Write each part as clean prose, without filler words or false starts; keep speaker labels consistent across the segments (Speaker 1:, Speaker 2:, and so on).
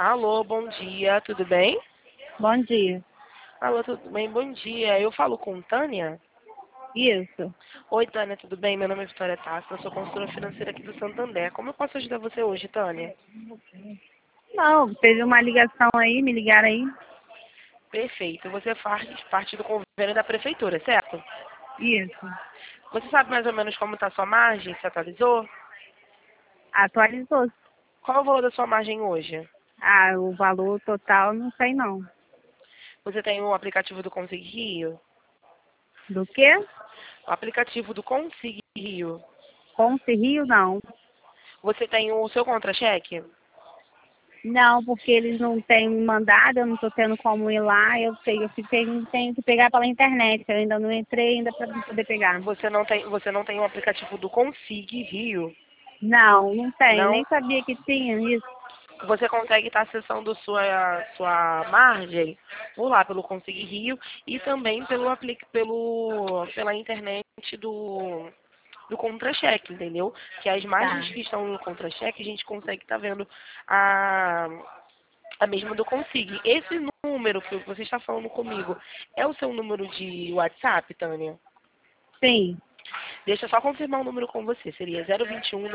Speaker 1: Alô, bom dia, tudo bem?
Speaker 2: Bom dia.
Speaker 1: Alô, tudo bem? Bom dia. Eu falo com Tânia.
Speaker 2: Isso.
Speaker 1: Oi, Tânia, tudo bem? Meu nome é Vitória Tassi, eu sou consultora financeira aqui do Santander. Como eu posso ajudar você hoje, Tânia?
Speaker 2: Não, teve uma ligação aí, me ligaram aí.
Speaker 1: Perfeito. Você faz parte do convênio da prefeitura, certo?
Speaker 2: Isso.
Speaker 1: Você sabe mais ou menos como está a sua margem? Se atualizou?
Speaker 2: Atualizou.
Speaker 1: Qual é o valor da sua margem hoje?
Speaker 2: Ah, o valor total não sei não.
Speaker 1: Você tem o aplicativo do Consig Rio?
Speaker 2: Do quê?
Speaker 1: O aplicativo do Consig Rio.
Speaker 2: Ponce Rio, não.
Speaker 1: Você tem o seu contra-cheque?
Speaker 2: Não, porque eles não têm me mandado, eu não estou tendo como ir lá, tenho que pegar pela internet. Eu ainda não entrei ainda para poder pegar.
Speaker 1: Você não tem o aplicativo do Consig Rio?
Speaker 2: Não, não tenho.
Speaker 1: Não?
Speaker 2: Nem sabia que tinha isso.
Speaker 1: Você consegue estar acessando sua margem por lá, pelo Consig Rio e também pela internet do contra-cheque, entendeu? Que as margens
Speaker 2: Tá.
Speaker 1: que estão no contra-cheque, a gente consegue estar vendo a, a mesma do Consig. Esse número que você está falando comigo é o seu número de WhatsApp, Tânia?
Speaker 2: Sim.
Speaker 1: Deixa eu só confirmar o número com você. Seria 021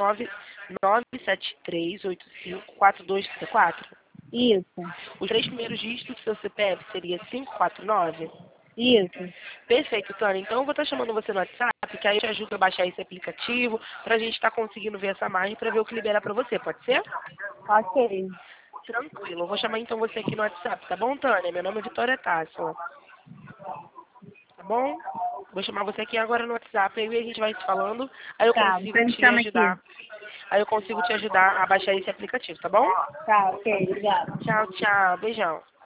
Speaker 1: 973854234.
Speaker 2: Isso.
Speaker 1: Os três primeiros dígitos do seu CPF seria 549.
Speaker 2: Isso.
Speaker 1: Perfeito, Tânia. Então eu vou estar chamando você no WhatsApp, que aí te ajuda a baixar esse aplicativo, para a gente estar conseguindo ver essa margem para ver o que liberar para você, pode ser?
Speaker 2: Ok.
Speaker 1: Tranquilo. Eu vou chamar então você aqui no WhatsApp, tá bom, Tânia? Meu nome é Vitória Tássila. Tá bom? Vou chamar você aqui agora no WhatsApp, aí a gente vai se falando, aí eu
Speaker 2: Tá,
Speaker 1: consigo
Speaker 2: você me
Speaker 1: te
Speaker 2: chama aqui.
Speaker 1: ajudar. Aí eu consigo te ajudar a baixar esse aplicativo, tá bom?
Speaker 2: Tá, ok, obrigada.
Speaker 1: Tchau, tchau. Beijão.